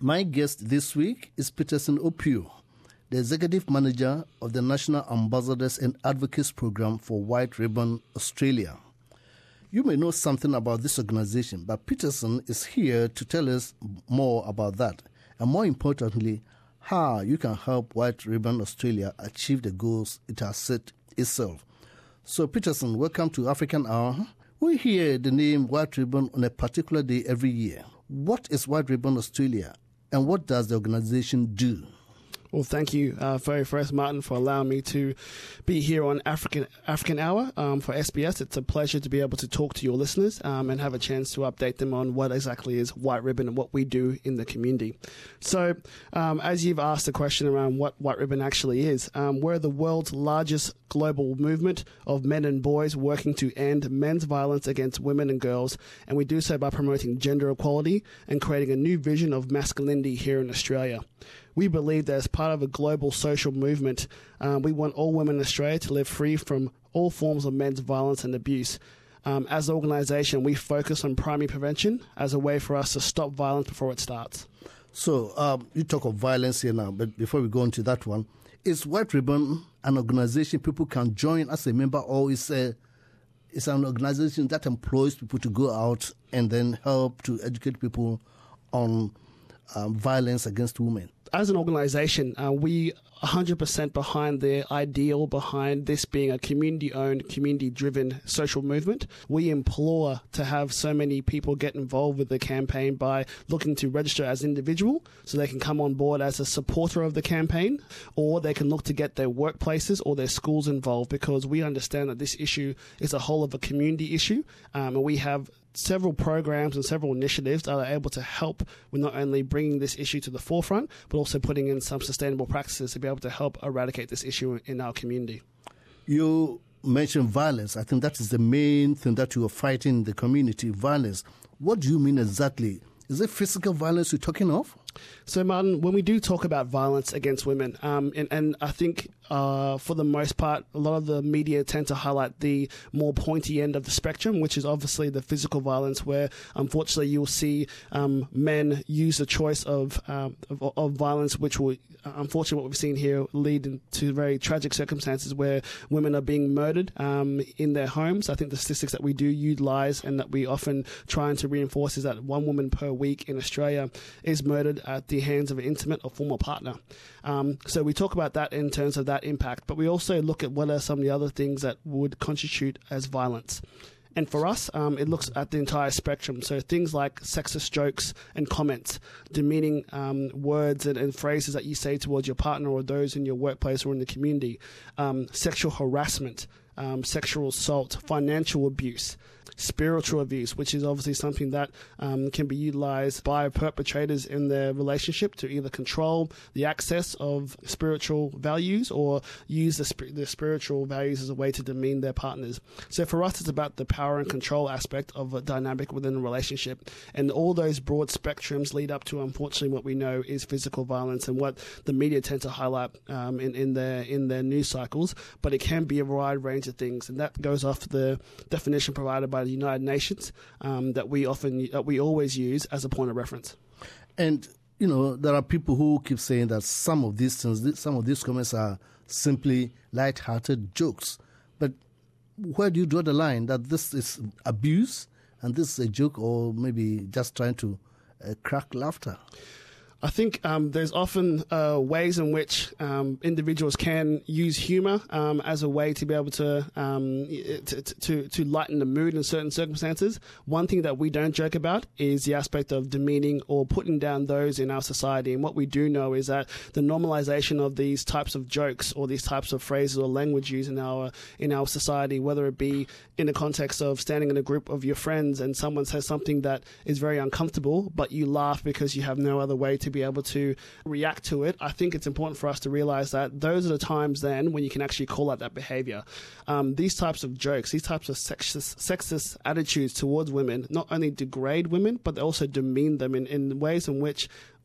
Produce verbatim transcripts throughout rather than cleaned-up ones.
My guest this week is Peterson Opio, the Executive Manager of the National Ambassadors and Advocates Program for White Ribbon Australia. You may know something about this organization, but Peterson is here to tell us more about that, and more importantly, how you can help White Ribbon Australia achieve the goals it has set itself. So, Peterson, welcome to African Hour. We hear the name White Ribbon on a particular day every year. What is White Ribbon Australia, and what does the organization do? Well, thank you uh, very first, Martin, for allowing me to be here on African African Hour um, for S B S. It's a pleasure to be able to talk to your listeners um, and have a chance to update them on what exactly is White Ribbon and what we do in the community. So, um, as you've asked the question around what White Ribbon actually is, um, we're the world's largest global movement of men and boys working to end men's violence against women and girls, and we do so by promoting gender equality and creating a new vision of masculinity here in Australia. We believe that as part of a global social movement, um, we want all women in Australia to live free from all forms of men's violence and abuse. Um, as an organisation, we focus on primary prevention as a way for us to stop violence before it starts. So, um, you talk of violence here now, but before we go into that one, is White Ribbon an organisation people can join as a member, or is a it's an organisation that employs people to go out and then help to educate people on um, violence against women? As an organisation, uh, we one hundred percent behind the ideal behind this being a community-owned, community-driven social movement. We implore to have so many people get involved with the campaign by looking to register as individual, so they can come on board as a supporter of the campaign, or they can look to get their workplaces or their schools involved, because we understand that this issue is a whole of a community issue, um, and we have several programs and several initiatives that are able to help with not only bringing this issue to the forefront, but also putting in some sustainable practices to be able to help eradicate this issue in our community. You mentioned violence. I think that is the main thing that you are fighting in the community, violence. What do you mean exactly? Is it physical violence you're talking of? So, Martin, when we do talk about violence against women, um, and, and I think uh, for the most part, a lot of the media tend to highlight the more pointy end of the spectrum, which is obviously the physical violence, where unfortunately you'll see um, men use the choice of, um, of of violence, which will, unfortunately, what we've seen here lead to very tragic circumstances where women are being murdered um, in their homes. I think the statistics that we do utilise and that we often trying to reinforce is that one woman per week in Australia is murdered at the hands of an intimate or former partner. Um, so we talk about that in terms of that impact, but we also look at what are some of the other things that would constitute as violence. And for us, um, it looks at the entire spectrum. So things like sexist jokes and comments, demeaning um, words and, and phrases that you say towards your partner or those in your workplace or in the community, um, sexual harassment, um, sexual assault, financial abuse, spiritual abuse, which is obviously something that um, can be utilized by perpetrators in their relationship to either control the access of spiritual values or use the, sp- the spiritual values as a way to demean their partners. So for us, it's about the power and control aspect of a dynamic within a relationship. And all those broad spectrums lead up to, unfortunately, what we know is physical violence and what the media tend to highlight um, in, in, their, in their news cycles. But it can be a wide range of things. And that goes off the definition provided by the United Nations um, that we often that we always use as a point of reference. And you know, there are people who keep saying that some of these things, some of these comments are simply light-hearted jokes. But where do you draw the line that this is abuse and this is a joke, or maybe just trying to uh, crack laughter? I think um, there's often uh, ways in which um, individuals can use humour um, as a way to be able to, um, to to to lighten the mood in certain circumstances. One thing that we don't joke about is the aspect of demeaning or putting down those in our society. And what we do know is that the normalisation of these types of jokes or these types of phrases or language used in our in our society, whether it be in the context of standing in a group of your friends and someone says something that is very uncomfortable, but you laugh because you have no other way to be able to react to it. I think it's important for us to realize that those are the times then when you can actually call out that behavior. Um, these types of jokes, these types of sexist, sexist attitudes towards women not only degrade women, but they also demean them in, in ways in which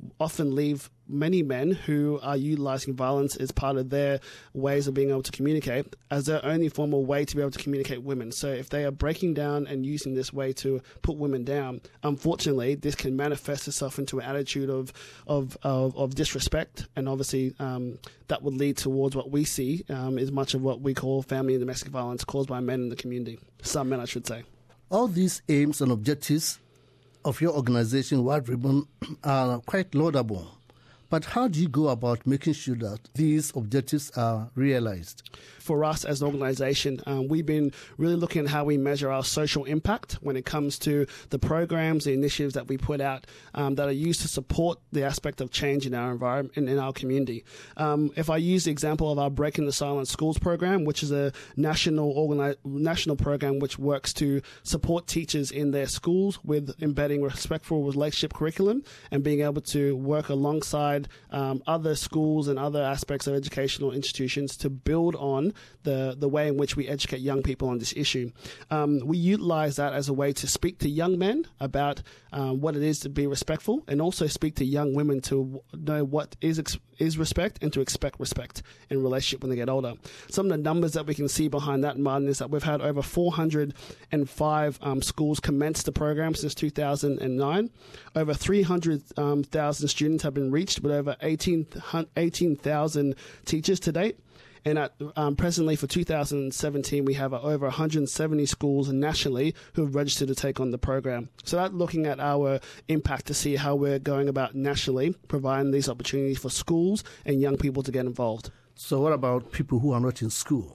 often leave many men who are utilizing violence as part of their ways of being able to communicate as their only formal way to be able to communicate with women. So if they are breaking down and using this way to put women down, unfortunately, this can manifest itself into an attitude of of of, of disrespect, and obviously um, that would lead towards what we see um, is much of what we call family and domestic violence caused by men in the community. Some men, I should say. All these aims and objectives of your organization, White Ribbon, are quite laudable. But how do you go about making sure that these objectives are realized? For us as an organization, um, we've been really looking at how we measure our social impact when it comes to the programs, the initiatives that we put out um, that are used to support the aspect of change in our environment and in our community. Um, if I use the example of our Breaking the Silence Schools program, which is a national organi- national program which works to support teachers in their schools with embedding respectful relationship curriculum and being able to work alongside um, other schools and other aspects of educational institutions to build on the, the way in which we educate young people on this issue. Um, we utilize that as a way to speak to young men about um, what it is to be respectful, and also speak to young women to know what is ex- is respect and to expect respect in relationship when they get older. Some of the numbers that we can see behind that, Martin, is that we've had over four hundred five um, schools commence the program since two thousand nine. Over three hundred thousand um, students have been reached with over eighteen thousand teachers to date. And at, um, presently for two thousand seventeen, we have uh, over one hundred seventy schools nationally who have registered to take on the program. So that's looking at our impact to see how we're going about nationally providing these opportunities for schools and young people to get involved. So what about people who are not in school?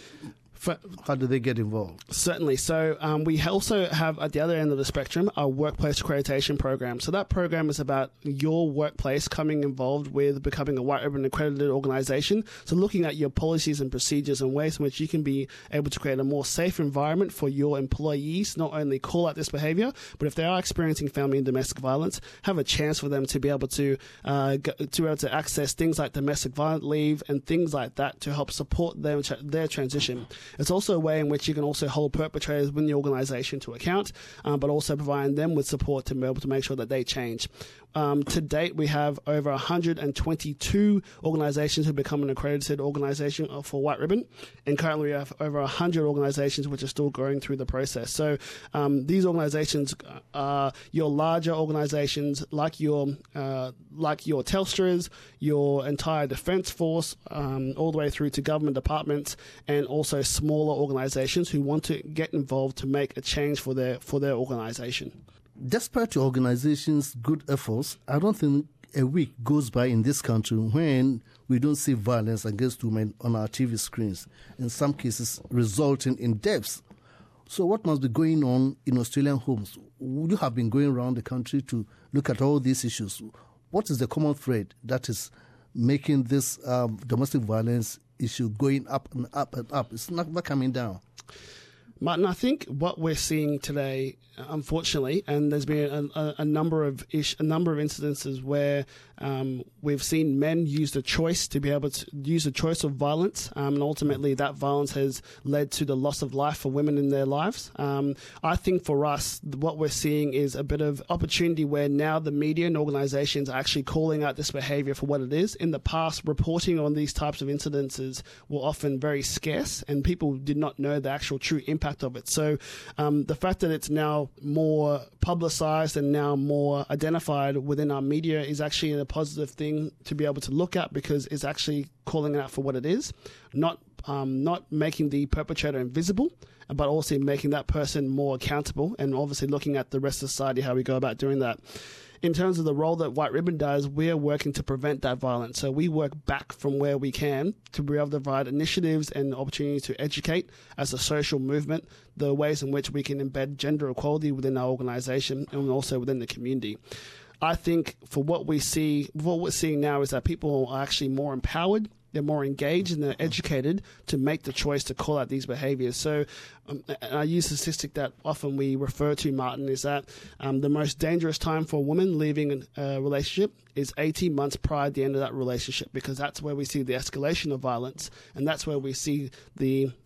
For, How do they get involved? Certainly. So um, we also have at the other end of the spectrum our workplace accreditation program. So that program is about your workplace coming involved with becoming a White Ribbon accredited organization. So looking at your policies and procedures and ways in which you can be able to create a more safe environment for your employees, not only call out this behavior, but if they are experiencing family and domestic violence, have a chance for them to be able to uh, go, to be able to access things like domestic violence leave and things like that to help support them, their transition. It's also a way in which you can also hold perpetrators within the organisation to account, um, but also providing them with support to be able to make sure that they change. Um, to date, we have over one hundred twenty-two organisations who become an accredited organisation for White Ribbon, and currently we have over one hundred organisations which are still going through the process. So um, these organisations are your larger organisations like your uh, like your Telstras, your entire Defence Force, um, all the way through to government departments, and also smaller organisations who want to get involved to make a change for their for their organisation. Despite your organization's good efforts, I don't think a week goes by in this country when we don't see violence against women on our T V screens, in some cases resulting in deaths. So what must be going on in Australian homes? You have been going around the country to look at all these issues. What is the common thread that is making this um, domestic violence issue going up and up and up? It's not, not coming down. Martin, I think what we're seeing today, unfortunately, and there's been a, a, a number of ish, a number of incidences where um, we've seen men use the choice to be able to use the choice of violence, um, and ultimately that violence has led to the loss of life for women in their lives. Um, I think for us, what we're seeing is a bit of opportunity where now the media and organisations are actually calling out this behaviour for what it is. In the past, reporting on these types of incidences were often very scarce, and people did not know the actual true impact of it. So um, the fact that it's now more publicised and now more identified within our media is actually a positive thing to be able to look at, because it's actually calling it out for what it is, not um, not making the perpetrator invisible, but also making that person more accountable, and obviously looking at the rest of society, how we go about doing that. In terms of the role that White Ribbon does, we're working to prevent that violence. So we work back from where we can to be able to provide initiatives and opportunities to educate as a social movement the ways in which we can embed gender equality within our organisation and also within the community. I think for what we see, what we're seeing now is that people are actually more empowered, they're more engaged, and they're educated to make the choice to call out these behaviours. So um, and I use a statistic that often we refer to, Martin, is that um, the most dangerous time for a woman leaving a relationship is eighteen months prior to the end of that relationship, because that's where we see the escalation of violence, and that's where we see the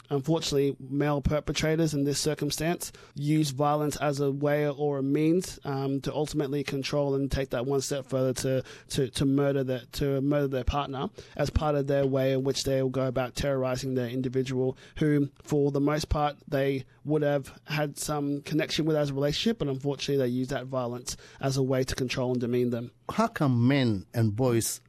unfortunately, male perpetrators in this circumstance use violence as a way or a means um, to ultimately control and take that one step further to, to, to murder their to murder their partner as part of their way in which they will go about terrorizing their individual, who, for the most part, they would have had some connection with as a relationship, but unfortunately, they use that violence as a way to control and demean them. How can men and boys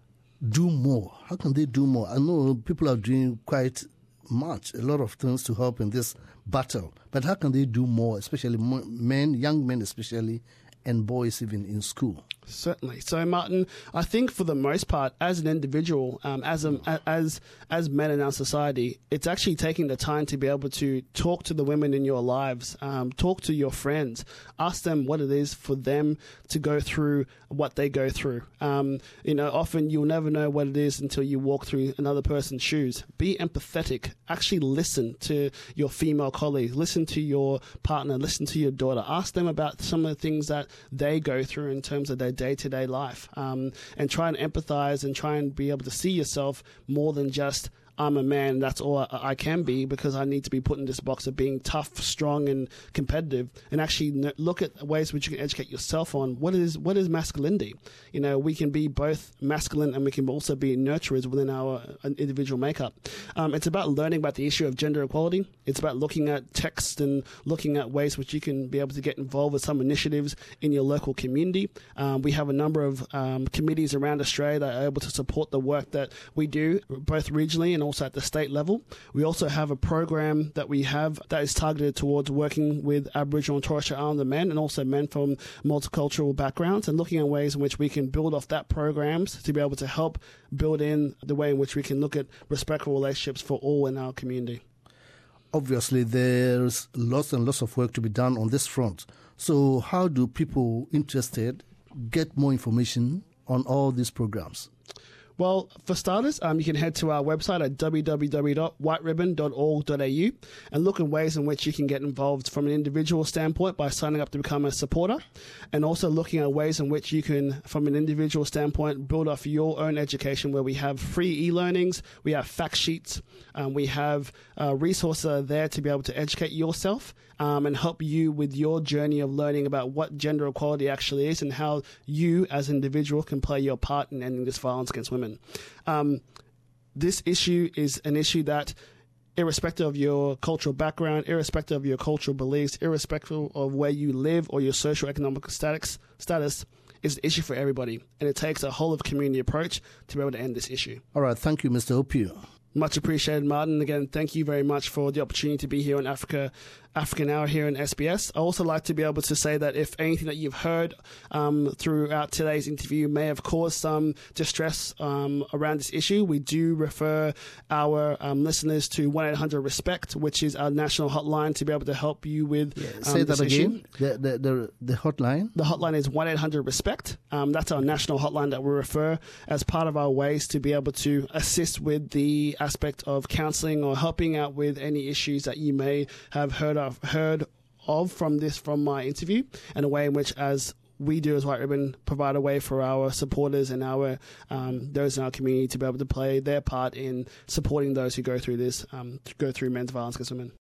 do more? How can they do more? I know people are doing quite much, a lot of things to help in this battle. But how can they do more, especially men, young men especially, and boys even in school? Certainly. So, Martin, I think for the most part, as an individual, um, as a, as as men in our society, it's actually taking the time to be able to talk to the women in your lives, um, talk to your friends, ask them what it is for them to go through what they go through. Um, you know, often you'll never know what it is until you walk through another person's shoes. Be empathetic. Actually listen to your female colleagues. Listen to your partner. Listen to your daughter. Ask them about some of the things that they go through in terms of their day-to-day life, um, and try and empathize and try and be able to see yourself more than just I'm a man, that's all I can be because I need to be put in this box of being tough, strong, and competitive, and actually look at ways which you can educate yourself on what is what is masculinity. You know, we can be both masculine and we can also be nurturers within our individual makeup. Um, it's about learning about the issue of gender equality. It's about looking at text and looking at ways which you can be able to get involved with some initiatives in your local community. Um, we have a number of um, committees around Australia that are able to support the work that we do, both regionally and also at the state level. We also have a program that we have that is targeted towards working with Aboriginal and Torres Strait Islander men and also men from multicultural backgrounds, and looking at ways in which we can build off that programs to be able to help build in the way in which we can look at respectful relationships for all in our community. Obviously, there's lots and lots of work to be done on this front. So how do people interested get more information on all these programs? Well, for starters, um, you can head to our website at w w w dot white ribbon dot org dot a u and look at ways in which you can get involved from an individual standpoint by signing up to become a supporter, and also looking at ways in which you can, from an individual standpoint, build off your own education, where we have free e-learnings, we have fact sheets, um, we have uh, resources that are there to be able to educate yourself um, and help you with your journey of learning about what gender equality actually is and how you as an individual can play your part in ending this violence against women. Um, this issue is an issue that, irrespective of your cultural background, irrespective of your cultural beliefs, irrespective of where you live or your social economic status, status, is an issue for everybody. And it takes a whole of community approach to be able to end this issue. All right. Thank you, Mister Opio. Much appreciated, Martin. Again, thank you very much for the opportunity to be here on Africa African Hour here in S B S. I also like to be able to say that if anything that you've heard um, throughout today's interview may have caused some distress um, around this issue, we do refer our um, listeners to one eight hundred RESPECT, which is our national hotline to be able to help you with yeah, um, say this that again. issue. The, the, the, the hotline? The hotline is one eight hundred RESPECT. Um, that's our national hotline that we refer as part of our ways to be able to assist with the aspect of counselling or helping out with any issues that you may have heard of, heard of from this from my interview, and a way in which, as we do as White Ribbon, provide a way for our supporters and our um, those in our community to be able to play their part in supporting those who go through this, um, go through men's violence against women.